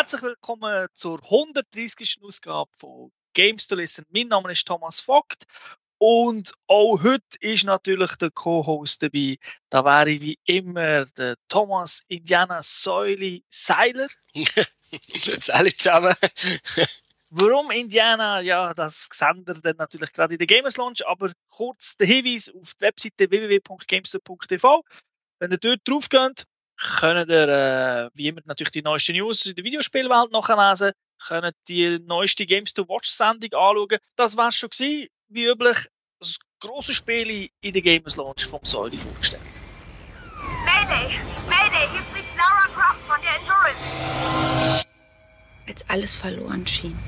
herzlich willkommen zur 130. Ausgabe von Games to Listen. Mein Name ist Thomas Vogt und auch heute ist natürlich der Co-Host dabei. Da wäre wie immer der Thomas Indiana Säuli Seiler. Alle zusammen. Warum Indiana? Ja, das sehen wir dann natürlich gerade in der Gamers Launch, aber kurz der Hinweis auf die Webseite www.gamester.tv. Wenn ihr dort drauf geht, könnt ihr, wie immer, natürlich die neuesten News in der Videospielwelt nachlesen, könnt die neueste Games to Watch Sendung anschauen. Das war schon gewesen, wie üblich, das grosse Spiel in der Gamers Launch vom Säuli vorgestellt. Mayday! Mayday! Hier spricht Lara Croft von der Endurance. Als alles verloren schien.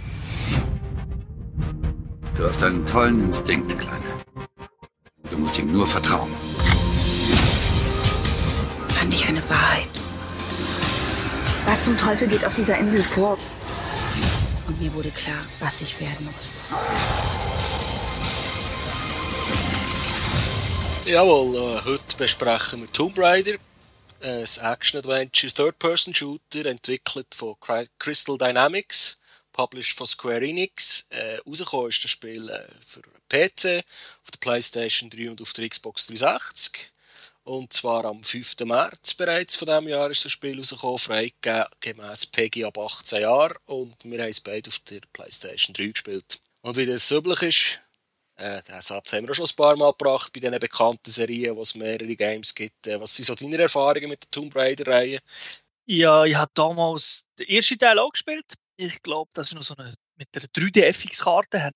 Du hast einen tollen Instinkt, Kleine. Du musst ihm nur vertrauen. Fand ich eine Wahrheit. Was zum Teufel geht auf dieser Insel vor? Und mir wurde klar, was ich werden musste. Jawohl, heute besprechen wir Tomb Raider, ein Action-Adventure Third-Person-Shooter, entwickelt von Crystal Dynamics, published von Square Enix. Rausgekommen ist das Spiel für PC, auf der PlayStation 3 und auf der Xbox 360. Und zwar am 5. März bereits von diesem Jahr ist das Spiel rausgekommen, freigegeben gemäss PEGI ab 18 Jahren. Und wir haben es beide auf der PlayStation 3 gespielt. Und wie das üblich ist, den Satz haben wir auch schon ein paar Mal gebracht bei diesen bekannten Serien, wo es mehrere Games gibt. Was sind so deine Erfahrungen mit der Tomb Raider-Reihe? Ja, ich habe damals den ersten Teil auch gespielt. Ich glaube, das ist noch so eine, mit einer 3D-FX-Karte,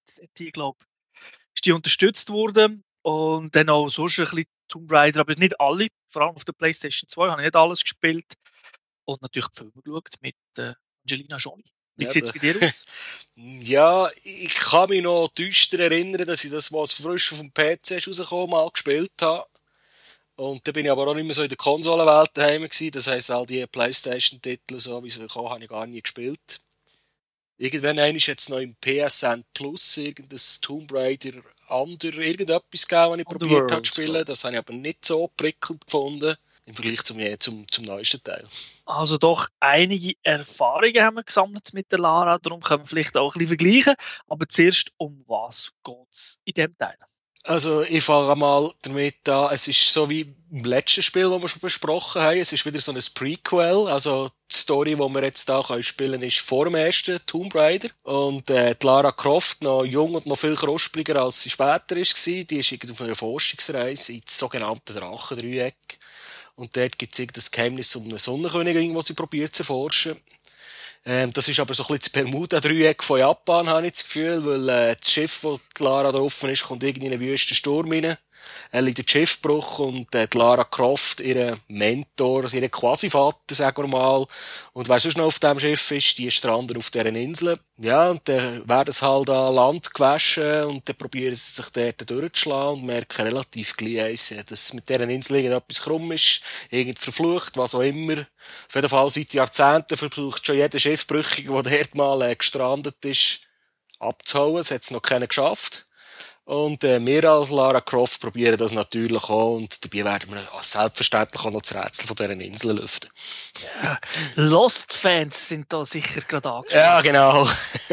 ist die unterstützt worden. Und dann auch sonst ein bisschen Tomb Raider, aber nicht alle. Vor allem auf der PlayStation 2 habe ich nicht alles gespielt. Und natürlich die Filme geschaut mit Angelina Jolie. Wie sieht es bei dir aus? Ja, ich kann mich noch düster erinnern, dass ich das, was frisch auf dem PC ist rausgekommen, mal gespielt habe. Und dann bin ich aber auch nicht mehr so in der Konsolenwelt daheim gewesen. Das heisst, all die PlayStation-Titel, so wie sie gekommen, habe ich gar nie gespielt. Irgendwann ist jetzt noch im PSN Plus irgendein Tomb Raider irgendetwas gegeben, was ich probiert habe zu spielen. Das habe ich aber nicht so prickelnd gefunden im Vergleich zum neuesten Teil. Also doch einige Erfahrungen haben wir gesammelt mit der Lara, darum können wir vielleicht auch ein bisschen vergleichen. Aber zuerst, um was geht es in diesem Teil? Also ich fange mal damit an, es ist so wie im letzten Spiel, das wir schon besprochen haben, es ist wieder so ein Prequel, also die Story, die wir jetzt da spielen können, ist vor dem ersten Tomb Raider. Und die Lara Croft, noch jung und noch viel kruspliger als sie später war, die ist irgendwie auf einer Forschungsreise ins sogenannte Drachendreieck. Und dort gibt es das Geheimnis um eine Sonnenkönigin, die sie probiert zu erforschen. Das ist aber so ein bisschen das Bermuda-Dreieck von Japan, habe ich das Gefühl, weil das Schiff, das Lara drauf ist, kommt irgendwie in einen wüsten Sturm rein. Liegt der Schiffbruch und die Lara Croft, ihr Mentor, ihr Quasi-Vater, sagen wir mal. Und wer sonst noch auf diesem Schiff ist, die stranden auf dieser Insel. Ja, und dann werden sie halt an Land gewaschen und dann probieren sie sich dort durchzuschlagen und merken relativ gleich, dass mit dieser Insel irgendetwas krumm ist, irgend verflucht, was auch immer. Auf jeden Fall seit Jahrzehnten versucht schon jeder Schiffbrüchige, der dort mal gestrandet ist, abzuhauen. Es hat es noch keiner geschafft. Und wir als Lara Croft probieren das natürlich auch und dabei werden wir selbstverständlich auch noch das Rätsel von dieser Insel lüften. Ja, Lost-Fans sind da sicher gerade angeschaut. Ja, genau.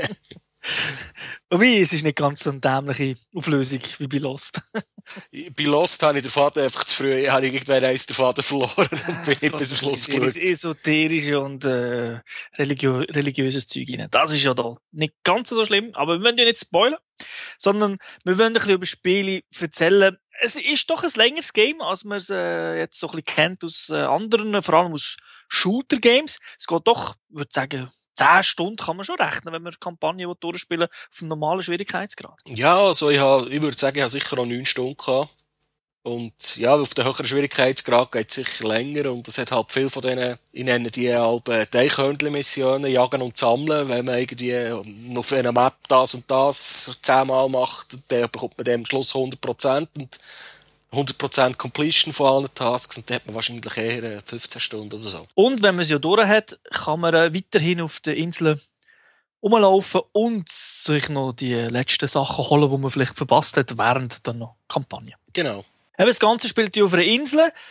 Wobei, es ist nicht ganz so eine dämliche Auflösung wie bei Lost. Bei Lost habe ich den Faden einfach zu früh, habe ich irgendwann den Faden verloren und bin nicht bis zum Schluss geschaut. Esoterische und religiöses Zeug rein. Das ist ja da nicht ganz so schlimm, aber wir wollen ja nicht spoilern, sondern wir wollen ein bisschen über Spiele erzählen. Es ist doch ein längeres Game, als man es jetzt so ein bisschen kennt aus anderen, vor allem aus Shooter-Games. Es geht doch, ich würde sagen, 10 Stunden kann man schon rechnen, wenn man die Kampagne durchspielen auf einem normalen Schwierigkeitsgrad. Ja, also ich würde sagen, ich habe sicher noch 9 Stunden gehabt. Und ja, auf den höheren Schwierigkeitsgrad geht es sicher länger und es hat halt viel von denen, ich nenne die halb Teichhörnchen-Missionen, jagen und sammeln, wenn man irgendwie noch auf einer Map das und das 10-mal macht, dann bekommt man dann am Schluss 100% und 100% Completion von allen Tasks und dann hat man wahrscheinlich eher 15 Stunden oder so. Und wenn man es ja durch hat, kann man weiterhin auf der Insel rumlaufen und sich noch die letzten Sachen holen, die man vielleicht verpasst hat während der Kampagne. Genau. Das Ganze spielt ja auf einer Insel.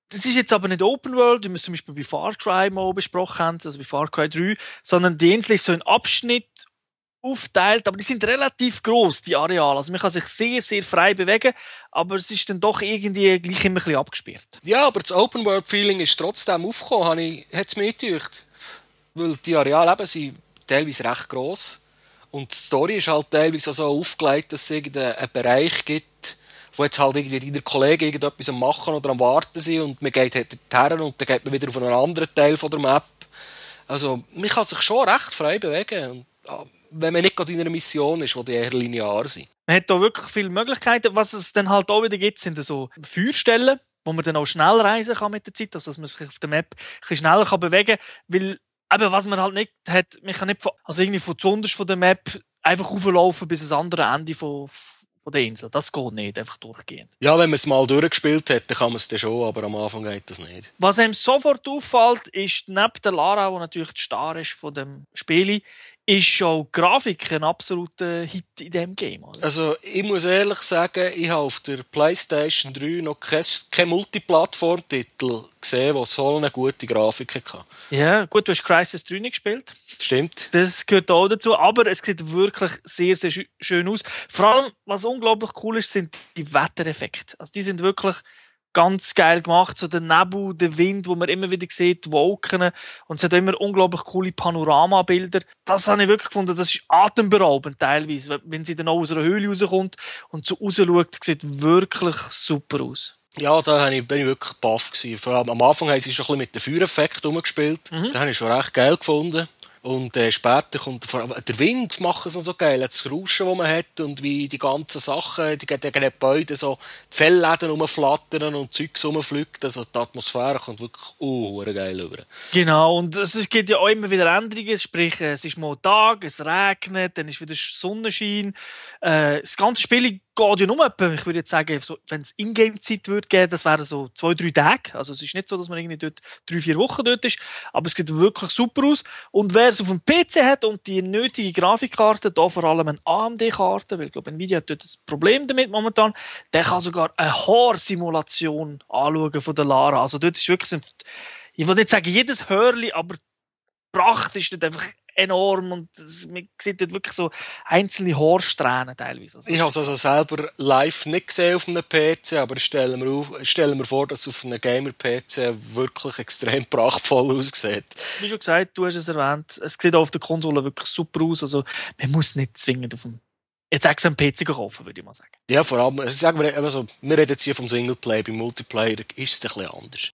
Das ist jetzt aber nicht Open World, wie wir es zum Beispiel bei Far Cry mal besprochen haben, also bei Far Cry 3, sondern die Insel ist so ein Abschnitt aufteilt, aber die sind relativ gross, die Areale. Also man kann sich sehr, sehr frei bewegen, aber es ist dann doch irgendwie gleich immer ein bisschen abgesperrt. Ja, aber das Open-World-Feeling ist trotzdem aufgekommen, hat es mir gedacht. Weil die Areale eben sind teilweise recht gross und die Story ist halt teilweise so aufgelegt, dass es irgendeinen Bereich gibt, wo jetzt halt irgendwie deine Kollegen irgendetwas am Machen oder am Warten sind und man geht her und dann geht man wieder auf einen anderen Teil von der Map. Also man kann sich schon recht frei bewegen und wenn man nicht gerade in einer Mission ist, die eher linear sind. Man hat da wirklich viele Möglichkeiten. Was es dann halt auch wieder gibt, sind so Feuerstellen, wo man dann auch schnell reisen kann mit der Zeit, also dass man sich auf der Map ein bisschen schneller kann bewegen kann. Weil, eben, was man halt nicht hat, man kann nicht irgendwie von zuunterst von der Map einfach rauflaufen bis ans andere Ende von der Insel. Das geht nicht, einfach durchgehend. Ja, wenn man es mal durchgespielt hat, dann kann man es dann schon, aber am Anfang geht das nicht. Was einem sofort auffällt, ist neben der Lara, die natürlich der Star ist von dem Spiel, ist schon die Grafik ein absoluter Hit in diesem Game. Oder? Also, ich muss ehrlich sagen, ich habe auf der PlayStation 3 noch keinen Multiplattform-Titel gesehen, der so eine gute Grafik hatte. Ja, gut, du hast Crysis 3 nicht gespielt. Stimmt. Das gehört auch dazu, aber es sieht wirklich sehr, sehr schön aus. Vor allem, was unglaublich cool ist, sind die Wettereffekte. Also, die sind wirklich ganz geil gemacht, so der Nebel, der Wind, wo man immer wieder sieht, die Wolken, und es hat immer unglaublich coole Panoramabilder. Das habe ich wirklich gefunden, das ist atemberaubend teilweise, wenn sie dann auch aus einer Höhle rauskommt und so rausschaut, sieht wirklich super aus. Ja, da bin ich wirklich baff gewesen. Vor allem am Anfang haben sie schon ein bisschen mit den Feuereffekten rumgespielt. Da habe ich schon recht geil gefunden. Und später kommt der Wind, macht es noch so geil. Das Rauschen, das man hat und wie die ganzen Sachen, die Gebäude, so die Fellläden rumflattern und Zeugs rumfliegt. Also die Atmosphäre kommt wirklich geil rüber. Genau, und es gibt ja auch immer wieder Änderungen. Sprich, es ist mal Tag, es regnet, dann ist wieder Sonnenschein. Das ganze Spiel geht ja nur etwa, ich würde jetzt sagen, so, wenn es Ingame-Zeit würde geben, das wären so 2-3 Tage. Also es ist nicht so, dass man irgendwie dort 3-4 Wochen dort ist, aber es sieht wirklich super aus. Und wer es auf dem PC hat und die nötige Grafikkarte, da vor allem eine AMD-Karte, weil ich glaube, Nvidia hat dort ein Problem damit momentan, der kann sogar eine Haarsimulation anschauen von der Lara. Also dort ist wirklich, ich will nicht sagen jedes Hörli, aber die Pracht ist dort einfach enorm und man sieht dort wirklich so einzelne Haarsträhnen teilweise. Also ich habe es also selber live nicht gesehen auf einem PC, aber ich stelle mir vor, dass es auf einem Gamer-PC wirklich extrem prachtvoll aussieht. Wie schon gesagt, du hast es erwähnt, es sieht auch auf der Konsole wirklich super aus, also man muss nicht zwingend auf dem jetzt extra einen PC kaufen, würde ich mal sagen. Ja, vor allem, sagen wir reden jetzt hier vom Singleplayer, beim Multiplayer ist es ein bisschen anders.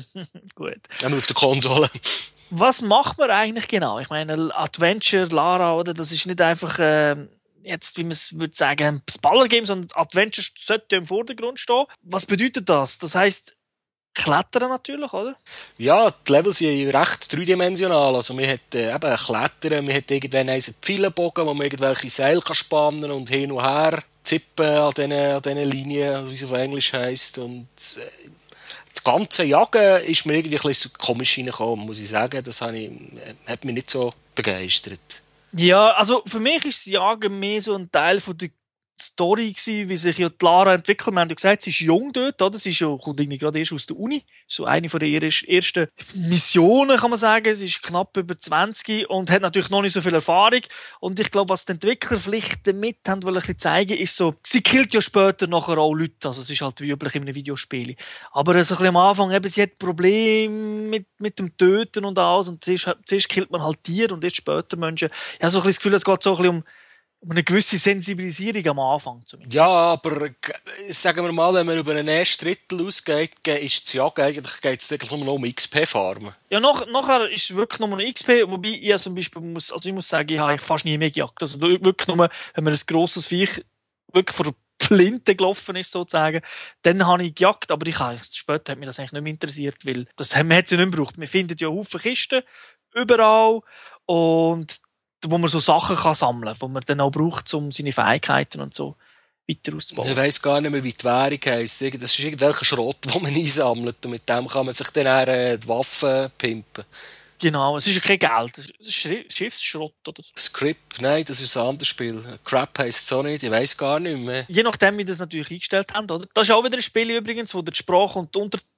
Gut. Nur auf der Konsole. Was macht man eigentlich genau? Ich meine, Adventure, Lara, oder? Das ist nicht einfach, jetzt, wie man es würde sagen, das Ballergame, sondern Adventure sollte im Vordergrund stehen. Was bedeutet das? Das heisst, Klettern natürlich, oder? Ja, die Level sind recht dreidimensional. Also, man hat eben Klettern, man hat irgendwann einen Pfeilenbogen, wo man irgendwelche Seile spannen kann und hin und her zippen an diesen Linien, wie es auf Englisch heisst. Und das ganze Jagen ist mir irgendwie ein bisschen komisch reingekommen, muss ich sagen. Das hat mich nicht so begeistert. Ja, also für mich ist das Jagen mehr so ein Teil von der Story gewesen, wie sich ja die Lara entwickelt. Wir haben ja gesagt, sie ist jung dort, oder? Sie ist ja, kommt irgendwie gerade erst aus der Uni. So eine von der ersten Missionen, kann man sagen. Sie ist knapp über 20 und hat natürlich noch nicht so viel Erfahrung. Und ich glaube, was die Entwickler vielleicht damit haben wollen, ein bisschen zeigen, ist so, sie killt ja später nachher auch Leute. Also es ist halt wie üblich in einem Videospiel. Aber so ein bisschen am Anfang, eben, sie hat Probleme mit dem Töten und alles. Und zuerst killt man halt Tiere und erst später Menschen. Ich habe so ein bisschen das Gefühl, es geht so ein bisschen um eine gewisse Sensibilisierung am Anfang zumindest. Ja, aber sagen wir mal, wenn man über einen ersten Drittel ausgeht, ist das Jagen eigentlich geht's nur noch um XP-Farmen. Ja, nachher ist es wirklich nur noch XP, wobei ich zum Beispiel muss sagen, ich habe fast nie mehr gejagt. Also wirklich nur, wenn man ein grosses Viech wirklich vor der Flinte gelaufen ist, sozusagen, dann habe ich gejagt, aber später hat mich das eigentlich nicht mehr interessiert, weil man hat es ja nicht mehr gebraucht. Man findet ja Haufen Kisten überall und wo man so Sachen kann sammeln kann, die man dann auch braucht, um seine Fähigkeiten und so weiter auszubauen. Ich weiss gar nicht mehr, wie die Währung heisst. Das ist irgendwelcher Schrott, den man einsammelt und mit dem kann man sich dann die Waffen pimpen. Genau, es ist ja kein Geld, es ist Schiffsschrott oder so. Scrip, nein, das ist ein anderes Spiel. Crap heisst es auch nicht, ich weiss gar nicht mehr. Je nachdem, wie das natürlich eingestellt haben, oder? Das ist auch wieder ein Spiel übrigens, wo die Sprache und die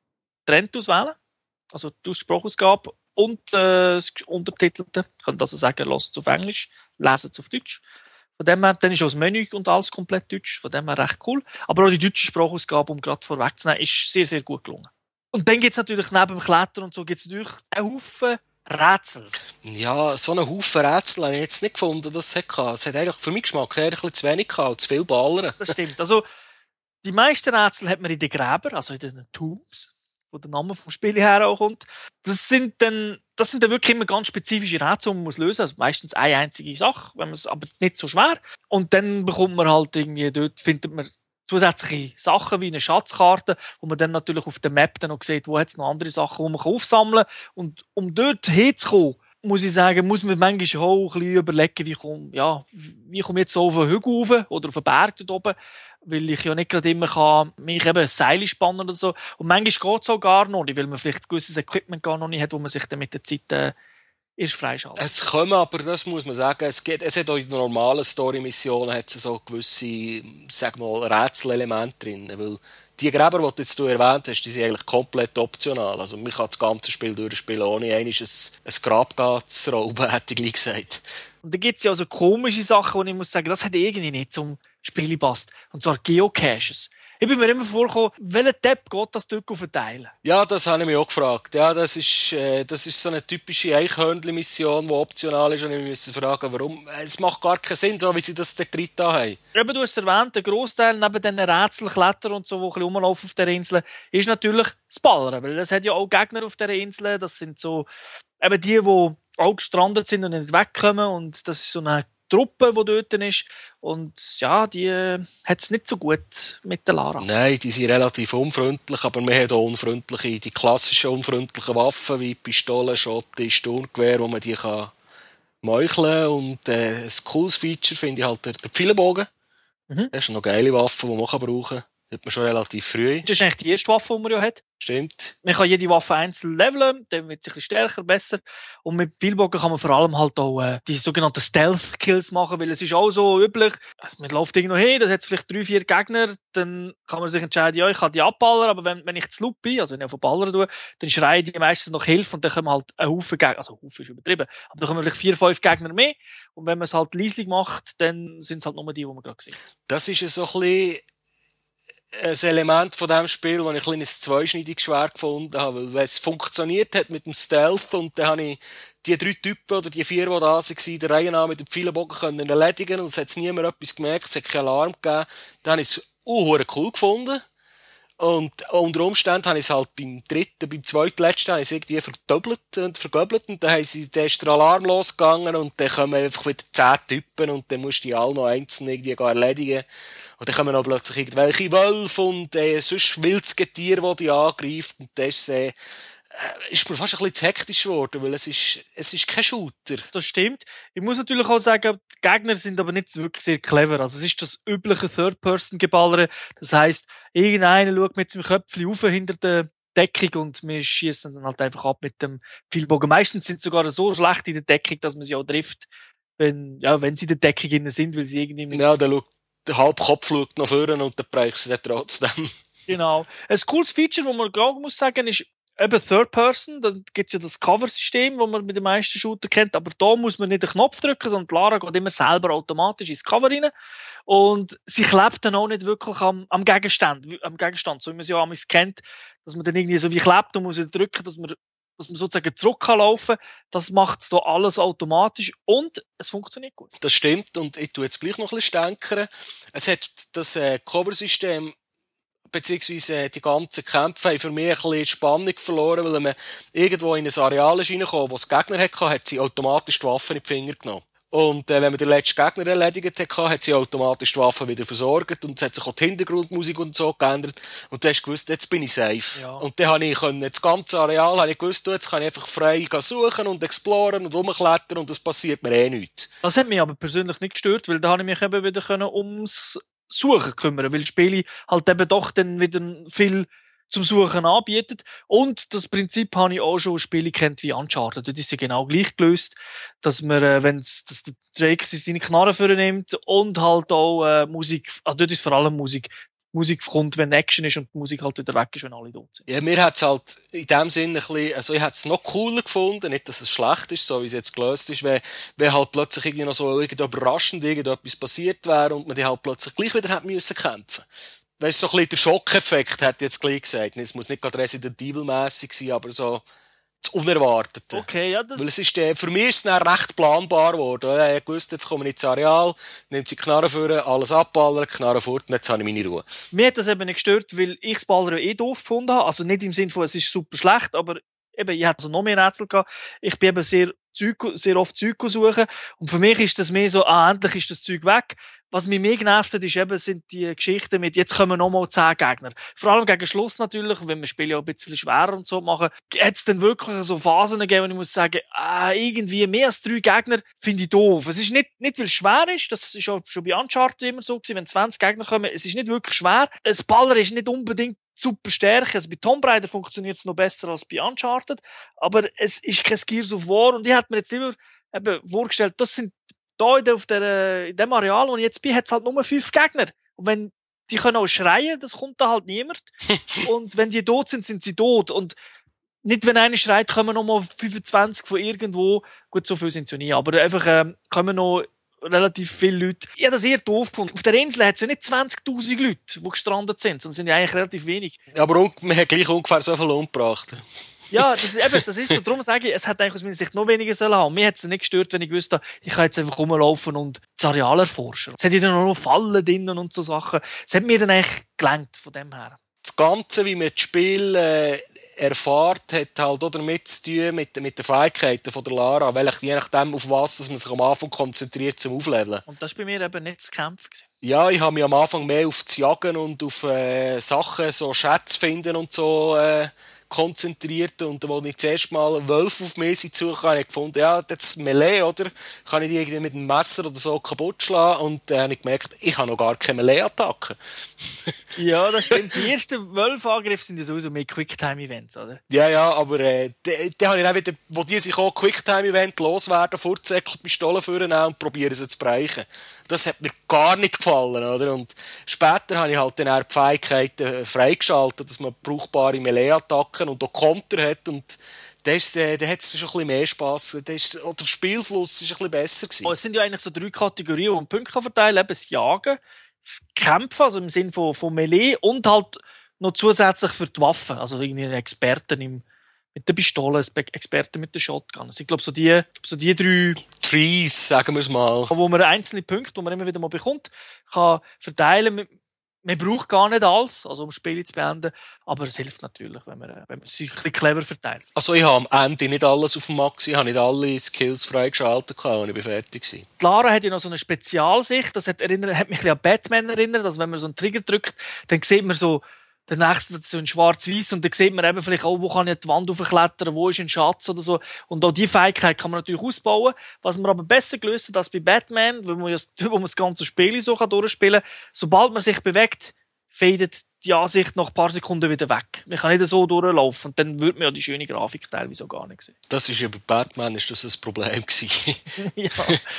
getrennt auswählen. Also die Sprachausgabe und das Untertitelte. Ich könnte also sagen, lasst es auf Englisch, lesen es auf Deutsch. Von dem her, dann ist auch das Menü und alles komplett Deutsch. Von dem her recht cool. Aber auch die deutsche Sprachausgabe, um gerade vorwegzunehmen, ist sehr, sehr gut gelungen. Und dann gibt's natürlich neben dem Klettern und so gibt's natürlich einen Haufen Rätsel. Ja, so einen Haufen Rätsel habe ich jetzt nicht gefunden, dass es hatte. Es hat eigentlich für meinen Geschmack eher ein bisschen zu wenig gehabt, zu viel ballern. Das stimmt. Also, die meisten Rätsel hat man in den Gräbern, also in den Tombs, wo der Name vom Spiel her auch kommt. Das sind dann wirklich immer ganz spezifische Rätsel, die man lösen muss. Also meistens eine einzige Sache, wenn man es aber nicht so schwer. Und dann bekommt man halt irgendwie, dort findet man zusätzliche Sachen wie eine Schatzkarte, wo man dann natürlich auf der Map dann noch sieht, wo hat es noch andere Sachen, die man aufsammeln kann. Und um dort hinzukommen, muss ich sagen, muss man manchmal auch ein bisschen überlegen, wie komme ich jetzt so auf einen Hügel rauf oder auf einen Berg dort oben, weil ich ja nicht gerade immer kann mich eben Seile spannen oder so. Und manchmal geht es auch gar noch nicht, weil man vielleicht gewisses Equipment gar noch nicht hat, wo man sich dann mit der Zeit erst freischaltet. Es kommen aber, das muss man sagen, es hat auch in normalen Story-Missionen hat es so gewisse, sag mal, Rätselelemente drin, weil die Gräber, die du jetzt erwähnt hast, die sind eigentlich komplett optional. Also man kann das ganze Spiel durchspielen, ohne ein Grab zu rauben, hätte ich gleich gesagt. Und da gibt es ja also komische Sachen, wo ich muss sagen, das hat irgendwie nicht zum Spiel gepasst. Und zwar Geocaches. Ich bin mir immer vorgekommen, welcher Depp geht das dort verteilen? Ja, das habe ich mich auch gefragt. Ja, das ist so eine typische Eichhörnchen-Mission, die optional ist. Und ich musste fragen, warum. Es macht gar keinen Sinn, so wie sie das dort haben. Eben, du hast erwähnt, der Grossteil neben diesen Rätselklettern und so, die ein bisschen rumlaufen auf der Insel, ist natürlich das Ballern. Weil es hat ja auch Gegner auf dieser Insel. Das sind so eben die auch gestrandet sind und nicht wegkommen. Und das ist so eine Truppe, die dort ist. Und ja, die hat es nicht so gut mit der Lara. Nein, die sind relativ unfreundlich, aber wir haben auch die klassischen unfreundlichen Waffen wie Pistolen, Schotte, Sturmgewehr, wo man die kann meucheln. Und ein cooles Feature finde ich halt der Pfeilenbogen. Das ist eine geile Waffe, die man brauchen kann. Das hat man schon relativ früh. Das ist eigentlich die erste Waffe, die man ja hat. Stimmt. Man kann jede Waffe einzeln leveln, dann wird sie ein bisschen stärker, besser. Und mit Pfeilbogen kann man vor allem halt auch die sogenannten Stealth-Kills machen, weil es ist auch so üblich, also man läuft irgendwo hin, da hat es vielleicht 3-4 Gegner, dann kann man sich entscheiden, ja, ich kann die abballern, aber wenn ich zu Loop bin, also wenn ich auf den Baller tue, dann schreien die meistens noch Hilfe und dann kommen halt ein Haufen Gegner, also ein Haufen ist übertrieben, aber dann kommen vielleicht 4-5 Gegner mehr und wenn man es halt leislich macht, dann sind es halt nur die man gerade sieht. Das ist so ein bisschen ein Element von diesem Spiel, das ich ein kleines zweischneidiges Schwert gefunden habe, weil es funktioniert hat mit dem Stealth und dann habe ich die 3 Typen oder die 4, die da waren, der Reihe nach mit dem Pfeilenbogen können erledigen und es hat niemand etwas gemerkt, es hat keinen Alarm gegeben. Dann habe ich es cool gefunden. Und unter Umständen habe ich es halt beim zweitletzten, habe ich es irgendwie vergöbelt und dann ist der Alarm losgegangen und dann kommen einfach wieder 10 Typen und dann musst du die alle noch einzeln irgendwie erledigen. Und dann kommen noch plötzlich irgendwelche Wölfe und sonst wildes Getier, das die angreift und das ist mir fast ein bisschen zu hektisch geworden, weil es ist kein Shooter. Das stimmt. Ich muss natürlich auch sagen, die Gegner sind aber nicht wirklich sehr clever. Also es ist das übliche Third-Person-Geballere. Das heisst, irgendeiner schaut mit seinem Köpfchen rauf hinter der Deckung und wir schießen dann halt einfach ab mit dem Pfeilbogen. Meistens sind sie sogar so schlecht in der Deckung, dass man sie auch trifft, wenn sie in der Deckung drin sind, weil sie irgendwie mit... Ja, der halbe Kopf schaut nach vorne und dann brauchst du es trotzdem. Genau. Ein cooles Feature, das man gerade muss sagen, ist eben Third Person. Da gibt's ja das Cover-System, das man mit den meisten Shooter kennt. Aber da muss man nicht den Knopf drücken, sondern die Lara geht immer selber automatisch ins Cover rein. Und sie klebt dann auch nicht wirklich am Gegenstand, so wie man es ja amigs kennt, dass man dann irgendwie so wie klebt und muss drücken, dass man sozusagen zurück kann laufen. Das macht da alles automatisch und es funktioniert gut. Das stimmt und ich tue jetzt gleich noch ein bisschen stänkern. Es hat das Cover-System beziehungsweise die ganzen Kämpfe haben für mich ein bisschen Spannung verloren, weil wenn man irgendwo in ein Areal ist reingekommen, wo es Gegner hatte, hat sie automatisch die Waffen in die Finger genommen. Und wenn man den letzten Gegner erledigt hat sie automatisch die Waffen wieder versorgt und es hat sich auch die Hintergrundmusik und so geändert und du hast gewusst, jetzt bin ich safe. Ja. Und dann habe ich das ganze Areal gewusst, jetzt kann ich einfach frei suchen und exploren und rumklettern und es passiert mir nichts. Das hat mich aber persönlich nicht gestört, weil da habe ich mich eben wieder ums Suchen kümmern, weil Spiele halt eben doch dann wieder viel zum Suchen anbietet. Und das Prinzip habe ich auch schon Spiele kennt wie Uncharted. Dort ist ja genau gleich gelöst, dass man, dass der Drake seine Knarre vornimmt und halt auch Musik, also dort ist vor allem Musik Musik kommt, wenn Action ist und die Musik halt wieder weg ist, wenn alle tot sind. Ja, mir hat's halt in dem Sinne ein bisschen, also ich hätte es noch cooler gefunden, nicht, dass es schlecht ist, so wie es jetzt gelöst ist, wenn halt plötzlich irgendwie noch so überraschend irgendetwas passiert wäre und man die halt plötzlich gleich wieder hätte müssen kämpfen. Weißt du, so ein bisschen der Schockeffekt, hätte ich jetzt gleich gesagt. Es muss nicht gerade Resident Evil-mässig sein, aber so das Unerwartete. Okay, ja, das... Weil es ist, für mich ist es dann recht planbar geworden. Ich wusste, jetzt komme ich ins Areal, nimmt sie die Knarre vor, alles abballern, Knarre fort und jetzt habe ich meine Ruhe. Mir hat das eben nicht gestört, weil ich das Ballern doof gefunden habe. Also nicht im Sinne von, es ist super schlecht, aber eben, ich hatte also noch mehr Rätsel gehabt. Ich bin eben sehr oft Zeug suchen. Und für mich ist das mehr so, endlich ist das Zeug weg. Was mich mehr genervt hat, ist eben, sind die Geschichten mit, jetzt kommen nochmal 10 Gegner. Vor allem gegen Schluss natürlich, wenn wir Spiele ja ein bisschen schwerer und so machen, hat es dann wirklich so Phasen gegeben, wo ich muss sagen, irgendwie mehr als 3 Gegner finde ich doof. Es ist nicht, weil es schwer ist, das ist auch schon bei Uncharted immer so gewesen, wenn 20 Gegner kommen, es ist nicht wirklich schwer. Das Baller ist nicht unbedingt super Stärke. Also bei Tomb Raider funktioniert es noch besser als bei Uncharted, aber es ist kein Gears of War und ich hätte mir jetzt lieber eben vorgestellt, das sind da in dem Areal, wo ich jetzt bin, hat es halt nur 5 Gegner. Und wenn die können auch schreien, das kommt da halt niemand. Und wenn die tot sind, sind sie tot. Und nicht, wenn einer schreit, kommen noch mal 25 von irgendwo. Gut, so viel sind es ja nie. Aber einfach kommen noch relativ viele Leute. Ich habe das eher doof gefunden. Auf der Insel hat es ja nicht 20.000 Leute, die gestrandet sind, sondern sind ja eigentlich relativ wenig. Aber man hat gleich ungefähr so viel umgebracht. Ja, das ist so. Darum sage ich, es hat eigentlich aus meiner Sicht noch weniger sollen haben. Mir hat es nicht gestört, wenn ich wusste, ich kann jetzt einfach rumlaufen und das Areal erforschen. Es hat ja dann auch noch Fallen drinnen und so Sachen. Es hat mir dann eigentlich gelangt von dem her. Das Ganze, wie man das Spiel erfährt, hat halt auch damit zu tun mit den Fähigkeiten von der Lara, weil je nachdem, auf was dass man sich am Anfang konzentriert zum Aufleveln. Und das war bei mir eben nicht das Kämpfen gewesen. Ja, ich habe mich am Anfang mehr auf das Jagen und auf Sachen, so Schätze finden und so konzentriert. Und als ich zuerst mal Wölfe auf mich suche, habe ich gefunden, ja, das Melee, oder? Kann ich die irgendwie mit einem Messer oder so kaputt schlagen? Und dann habe ich gemerkt, ich habe noch gar keine Melee-Attacke. Ja, das stimmt. Die ersten Wölfe-Angriffe sind ja sowieso mehr Quicktime-Events, oder? Ja, aber dann habe ich dann wieder, wo die sich auch Quicktime-Event loswerden, Furzsäckchen, Pistolen vornehmen und probieren sie zu brechen. Das hat mir gar nicht gefallen, oder? Und später habe ich halt dann auch die Fähigkeiten freigeschaltet, dass man brauchbare Melee-Attacken und auch Konter hat und da hat es schon ein bisschen mehr Spass. Der Spielfluss war ein bisschen besser gewesen. Es sind ja eigentlich so 3 Kategorien, wo man Punkte verteilen kann. Eben das Jagen, das Kämpfen, also im Sinne von Melee und halt noch zusätzlich für die Waffen. Also irgendwie ein Experten mit der Pistole, Experten mit der Shotgun. Also ich glaube, so die 3 Trees, sagen wir es mal. Wo man einzelne Punkte, die man immer wieder mal bekommt, kann verteilen. Man braucht gar nicht alles, also um Spiele zu beenden, aber es hilft natürlich, wenn man sich ein bisschen clever verteilt. Also ich habe am Ende nicht alles auf dem Max, ich habe nicht alle Skills freigeschaltet, als ich fertig war. Lara hat ja noch so eine Spezialsicht, das hat mich ein bisschen an Batman erinnert, also wenn man so einen Trigger drückt, dann sieht man so, der nächste so in schwarz-weiß und dann sieht man eben vielleicht auch, wo kann ich die Wand aufklettern, wo ist ein Schatz oder so. Und auch diese Fähigkeit kann man natürlich ausbauen. Was man aber besser gelöst hat als bei Batman, wo man das ganze Spiel so durchspielen kann, sobald man sich bewegt, fadet die Ansicht nach ein paar Sekunden wieder weg. Man kann nicht so durchlaufen und dann würde man ja die schöne Grafik teilweise auch gar nicht sehen. Das ist ja bei Batman ist das ein Problem gewesen. Ja.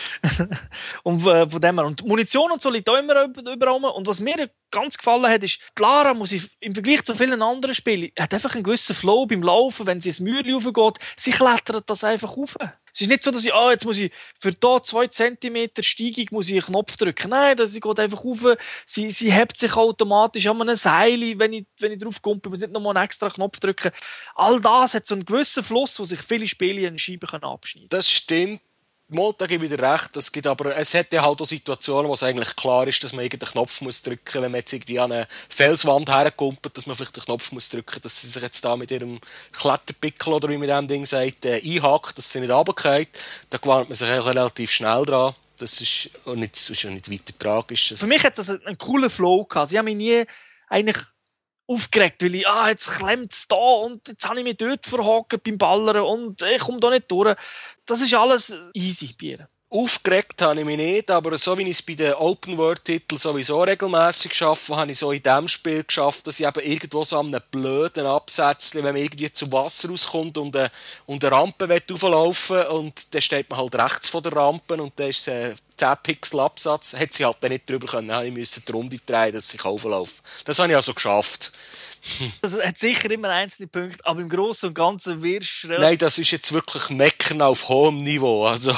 Und von dem her. Und Munition und so liegt auch immer überall. Und was mir ganz gefallen hat, ist, die Lara muss im Vergleich zu vielen anderen Spielen, hat einfach einen gewissen Flow beim Laufen, wenn sie ins Mürli raufgeht, sie klettert das einfach rauf. Es ist nicht so, dass ich, jetzt muss ich für da 2 Zentimeter Steigung muss ich einen Knopf drücken. Nein, sie geht einfach rauf, sie hebt sich automatisch an einem Seil, wenn ich drauf komme, muss nicht nochmal einen extra Knopf drücken. All das hat so einen gewissen Fluss, wo sich viele Spiele in Scheiben abschneiden können. Das stimmt. Da gebe ich dir recht. Es hat ja halt auch Situationen, wo es eigentlich klar ist, dass man irgendeinen Knopf muss drücken muss, wenn man jetzt irgendwie an eine Felswand herkumpelt, dass man vielleicht den Knopf muss drücken, dass sie sich jetzt da mit ihrem Kletterpickel oder wie man dem Ding sagt, einhakt, dass sie nicht runterfällt. Da gewöhnt man sich relativ schnell dran. Das ist auch nicht weiter tragisch. Für mich hat das einen coolen Flow gehabt. Ich habe mich nie eigentlich aufgeregt, weil ich, jetzt klemmt es da und jetzt habe ich mich dort verhakt beim Ballern und ich komme da nicht durch. Das ist alles easy bei ihr. Aufgeregt habe ich mich nicht, aber so wie ich es bei den Open-World-Titeln sowieso regelmässig schaffe, habe ich so in diesem Spiel geschafft, dass ich eben irgendwo so an einem blöden Absatz, wenn man irgendwie zu Wasser rauskommt und eine Rampe rauflaufen will und dann steht man halt rechts von der Rampe und dann ist es 10 Pixel Absatz, hat sie halt dann nicht drüber können, dann musste ich die Runde drehen, dass ich auflaufe. Das habe ich also geschafft. Das hat sicher immer einzelne Punkte, aber im Großen und Ganzen wirst du... Nein, das ist jetzt wirklich Meckern auf hohem Niveau. Also.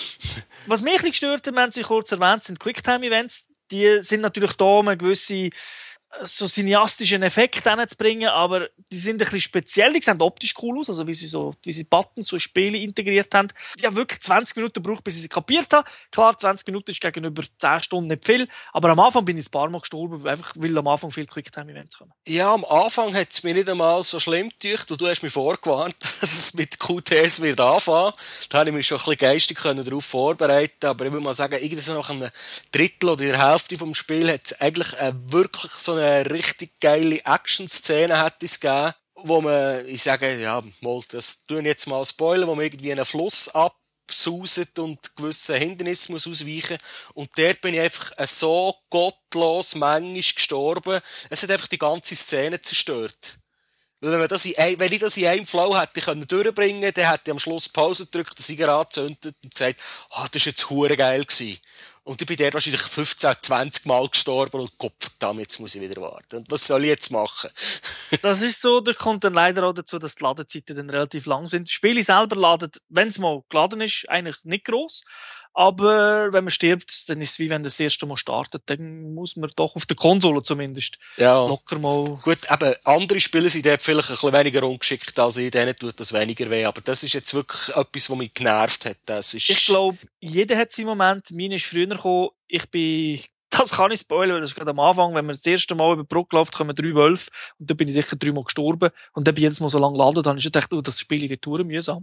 Was mich ein bisschen gestört hat, wir haben sie kurz erwähnt, sind Quicktime-Events. Die sind natürlich da, um eine gewisse so cineastischen Effekt hinzubringen, aber die sind ein bisschen speziell, die sehen optisch cool aus, also wie sie Buttons, so Spiele integriert haben. Ich habe wirklich 20 Minuten gebraucht, bis ich sie kapiert habe. Klar, 20 Minuten ist gegenüber 10 Stunden nicht viel, aber am Anfang bin ich ein paar Mal gestorben, einfach weil am Anfang viele Quicktime-Events kommen. Ja, am Anfang hat es mir nicht einmal so schlimm gedacht, und du hast mich vorgewarnt, dass es mit QTS wird anfangen. Da habe ich mich schon ein bisschen geistig darauf vorbereiten, aber ich würde mal sagen, irgendwie so nach einem Drittel oder der Hälfte vom Spiel hat es eigentlich wirklich so eine richtig geile Action-Szene hätte es gegeben, wo man, ich sage, ja, mal, das tue ich jetzt mal spoilern, wo man irgendwie einen Fluss absauset und gewisse Hindernisse muss ausweichen. Und dort bin ich einfach so gottlos manchmal gestorben. Es hat einfach die ganze Szene zerstört. Weil wenn ich das in einem Flow hätte durchbringen können, dann hätte ich am Schluss Pause gedrückt, den Sieger angezündet und gesagt, das ist jetzt hure geil gewesen. Und ich bin dort wahrscheinlich 15, 20 Mal gestorben und Gottverdammt, jetzt muss ich wieder warten. Und was soll ich jetzt machen? Das ist so, da kommt dann leider auch dazu, dass die Ladezeiten dann relativ lang sind. Das Spiel selber ladet, wenn es mal geladen ist, eigentlich nicht gross. Aber wenn man stirbt, dann ist es wie wenn das erste Mal startet. Dann muss man doch auf der Konsole zumindest locker mal... Gut, eben, andere Spiele sind dort vielleicht ein bisschen weniger ungeschickt als ich, denen tut das weniger weh. Aber das ist jetzt wirklich etwas, was mich genervt hat. Ich glaube, jeder hat seinen Moment. Meine ist früher gekommen. Das kann ich spoilern, weil das ist gerade am Anfang, wenn man das erste Mal über die Brücke läuft, kommen 3 Wölfe und dann bin ich sicher 3 Mal gestorben und dann bin ich jedes Mal so lange geladen, dann habe ich gedacht, das Spiel wird verdammt mühsam.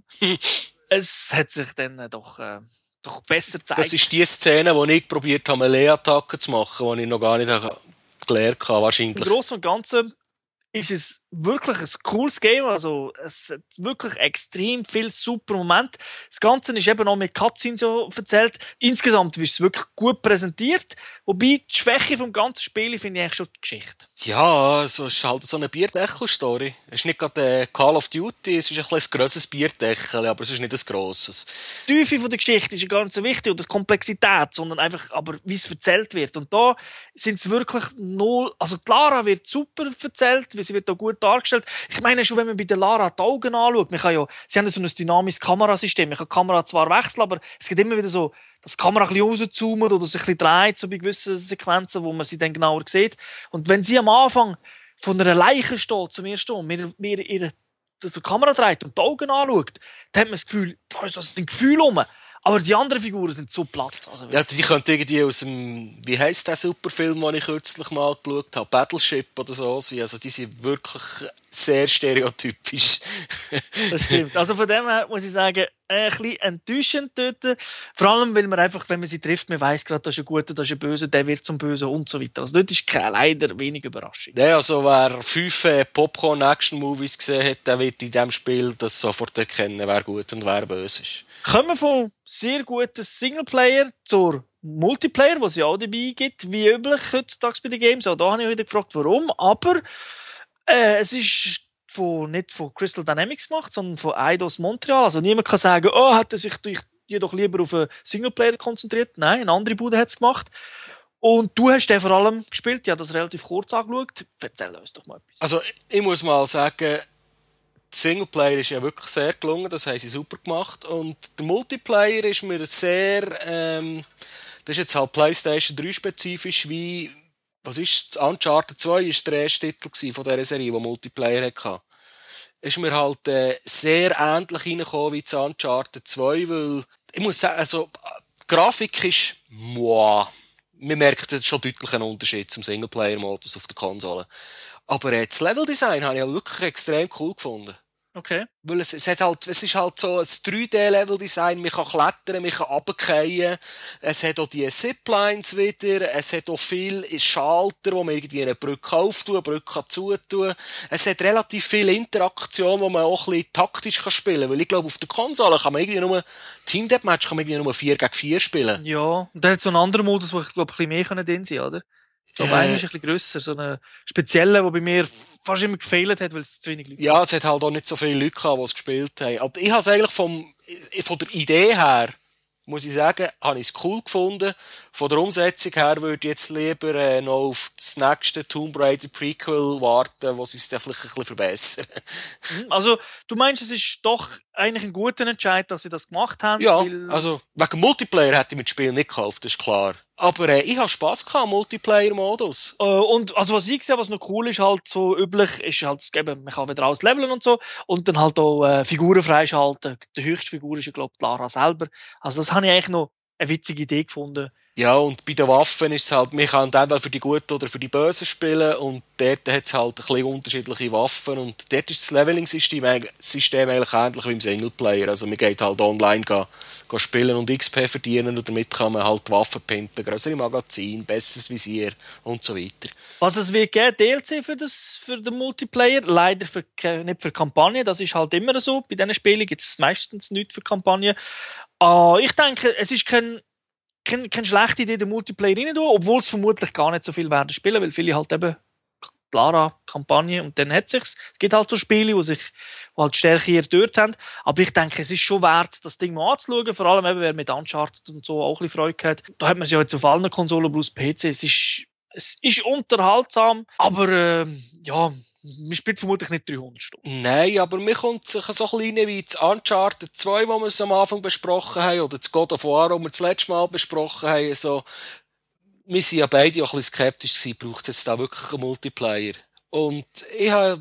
Es hat sich dann doch besser gezeigt. Das ist die Szene, wo ich probiert habe, Melee-Attacken zu machen, die ich noch gar nicht gelernt habe, wahrscheinlich. Im Großen und Ganzen ist es wirklich ein cooles Game, also es hat wirklich extrem viel super Momente. Das Ganze ist eben noch mit Cutscenes so erzählt. Insgesamt ist es wirklich gut präsentiert, wobei die Schwäche vom ganzen Spiel finde ich eigentlich schon die Geschichte. Ja, es ist halt so eine Bierdeckel-Story. Es ist nicht gerade Call of Duty, es ist ein bisschen ein grosses Bierdeckel, aber es ist nicht ein grosses. Die Tiefe von der Geschichte ist ja gar nicht so wichtig, oder die Komplexität, sondern einfach, aber wie es erzählt wird. Und da sind es wirklich also die Lara wird super erzählt, weil sie wird da gut dargestellt. Ich meine schon, wenn man bei der Lara die Augen anschaut, sie haben so ein dynamisches Kamerasystem, man kann die Kamera zwar wechseln, aber es geht immer wieder so, dass die Kamera ein bisschen rauszoomt oder sich ein bisschen dreht, so bei gewissen Sequenzen, wo man sie dann genauer sieht. Und wenn sie am Anfang von einer Leiche steht, zum ersten Mal, mir ihre so Kamera dreht und die Augen anschaut, dann hat man das Gefühl, da ist das ein Gefühl rum. Aber die anderen Figuren sind so platt. Also ja, die könnten irgendwie aus dem, wie heisst der Superfilm, den ich kürzlich mal geschaut habe, Battleship oder so sein. Also die sind wirklich sehr stereotypisch. Das stimmt. Also von dem her muss ich sagen, ein bisschen enttäuschend dort. Vor allem, weil man einfach, wenn man sie trifft, man weiss gerade, das ist ein Guter, das ist ein Böser, der wird zum Bösen und so weiter. Also dort ist leider wenig Überraschung. Ja, also wer 5 Popcorn-Action-Movies gesehen hat, der wird in diesem Spiel das sofort erkennen, wer gut und wer böse ist. Kommen wir vom sehr guten Singleplayer zur Multiplayer, was es ja auch dabei gibt, wie üblich heutzutage bei den Games. Auch da habe ich wieder gefragt, warum. Aber es ist nicht von Crystal Dynamics gemacht, sondern von Eidos Montreal. Also niemand kann sagen, hat er sich jedoch lieber auf einen Singleplayer konzentriert. Nein, eine andere Bude hat es gemacht. Und du hast den vor allem gespielt, ich habe das relativ kurz angeschaut. Erzähl uns doch mal etwas. Also ich muss mal sagen, der Singleplayer ist ja wirklich sehr gelungen, das haben sie super gemacht. Und der Multiplayer ist mir sehr, das ist jetzt halt PlayStation 3 spezifisch, wie, was ist, Uncharted 2 ist der erste Titel von dieser Serie, der Multiplayer hatte. Ist mir halt sehr ähnlich reingekommen wie zu Uncharted 2, weil, ich muss sagen, also, die Grafik ist, man merkt jetzt schon deutlich einen Unterschied zum Singleplayer-Modus auf der Konsole. Aber das Leveldesign habe ich ja wirklich extrem cool gefunden. Okay. Weil es ist halt so ein 3D-Level-Design, man kann klettern, man kann runterfallen, es hat auch die Ziplines wieder, es hat auch viel Schalter, wo man irgendwie eine Brücke auftun, eine Brücke zutun. Es hat relativ viel Interaktion, wo man auch ein bisschen taktisch spielen kann, weil ich glaube, auf der Konsole kann man irgendwie nur, Team Deathmatch kann man irgendwie nur 4 gegen 4 spielen. Ja, und dann hat so einen anderen Modus, wo ich glaube, ein bisschen mehr drin sein kann, oder? Ich glaube, einer ist ein bisschen grösser, so eine spezielle, die bei mir fast immer gefehlt hat, weil es zu wenig Leute Ja, es hat halt auch nicht so viele Leute gehabt, die es gespielt haben. Aber ich habe es eigentlich von der Idee her, muss ich sagen, habe ich es cool gefunden. Von der Umsetzung her würde ich jetzt lieber noch auf das nächste Tomb Raider Prequel warten, wo sie es dann vielleicht ein bisschen verbessern. Also, du meinst, es ist doch eigentlich ein guter Entscheid, dass sie das gemacht haben? Ja, weil... also wegen Multiplayer hätte ich mir das Spiel nicht gekauft, das ist klar. Aber ich habe Spass gehabt im Multiplayer-Modus. Und also was ich sehe, was noch cool ist, halt so üblich, ist halt, eben, man kann wieder ausleveln und so und dann halt auch Figuren freischalten. Die höchste Figur ist ja, glaube ich, Lara selber. Also das habe ich eigentlich noch eine witzige Idee gefunden. Ja, und bei den Waffen ist es halt, man kann entweder für die Guten oder für die Bösen spielen und dort hat es halt ein bisschen unterschiedliche Waffen und dort ist das Leveling-System eigentlich ähnlich wie im Singleplayer. Also man geht halt online gehen spielen und XP verdienen und damit kann man halt Waffen pimpen, größere Magazine, besseres Visier und so weiter. Was es wird geben, DLC für den Multiplayer, leider nicht für Kampagne, das ist halt immer so. Bei diesen Spielen gibt es meistens nichts für Kampagne. Ich denke, es ist keine schlechte Idee, den Multiplayer rein tun, obwohl es vermutlich gar nicht so viel werden spielen, weil viele halt eben Lara-Kampagne und dann hat sich's. Es gibt halt so Spiele, die halt Stärke hier dort haben. Aber ich denke, es ist schon wert, das Ding mal anzuschauen. Vor allem eben, wer mit Uncharted und so auch ein bisschen Freude hat. Da hat man es ja jetzt auf allen Konsolen plus PC. Es ist unterhaltsam, aber ja, man spielt vermutlich nicht 300 Stunden. Nein, aber mir kommt sich so klein wie das Uncharted 2, wo wir es am Anfang besprochen haben, oder das God of War, wo wir das letzte Mal besprochen haben, so, wir sind ja beide auch ein bisschen skeptisch gewesen, braucht es jetzt da wirklich einen Multiplayer? Und ich habe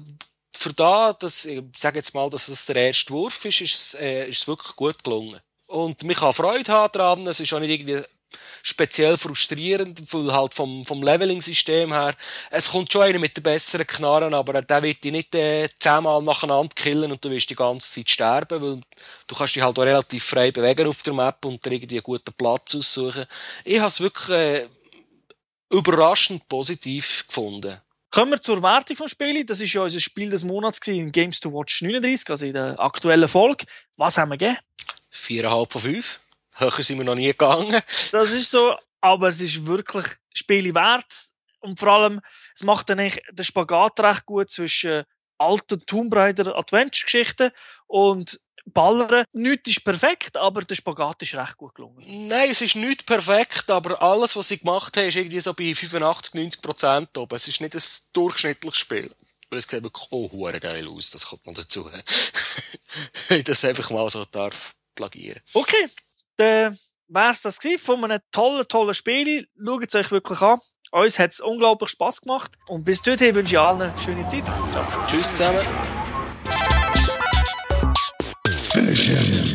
ich sage jetzt mal, dass es der erste Wurf ist es wirklich gut gelungen. Und man kann Freude haben daran, es ist auch nicht irgendwie speziell frustrierend, weil halt vom Leveling-System her, es kommt schon einer mit den besseren Knarren, aber der wird dich nicht 10-mal nacheinander killen und du wirst die ganze Zeit sterben, weil du kannst dich halt auch relativ frei bewegen auf der Map und dir irgendwie einen guten Platz aussuchen. Ich habe es wirklich überraschend positiv gefunden. Kommen wir zur Wertung vom Spiel. Das ist ja unser Spiel des Monats in Games to Watch 39, also in der aktuellen Folge. Was haben wir gegeben? 4,5 von 5. Höher sind wir noch nie gegangen. Das ist so, aber es ist wirklich Spiele wert. Und vor allem, es macht dann eigentlich den Spagat recht gut zwischen alten Tomb Raider Adventure-Geschichten und Ballern. Nichts ist perfekt, aber der Spagat ist recht gut gelungen. Nein, es ist nicht perfekt, aber alles, was sie gemacht haben, ist irgendwie so bei 85-90% oben. Es ist nicht ein durchschnittliches Spiel. Weil es sieht wirklich auch geil aus, das kommt noch dazu. Ich das einfach mal so darf plagieren. Okay, dann wär's das gewesen von einem tollen Spiel. Schaut es euch wirklich an. Uns hat es unglaublich Spass gemacht. Und bis dorthin wünsche ich allen eine schöne Zeit. Ciao. Tschüss zusammen. Finish him.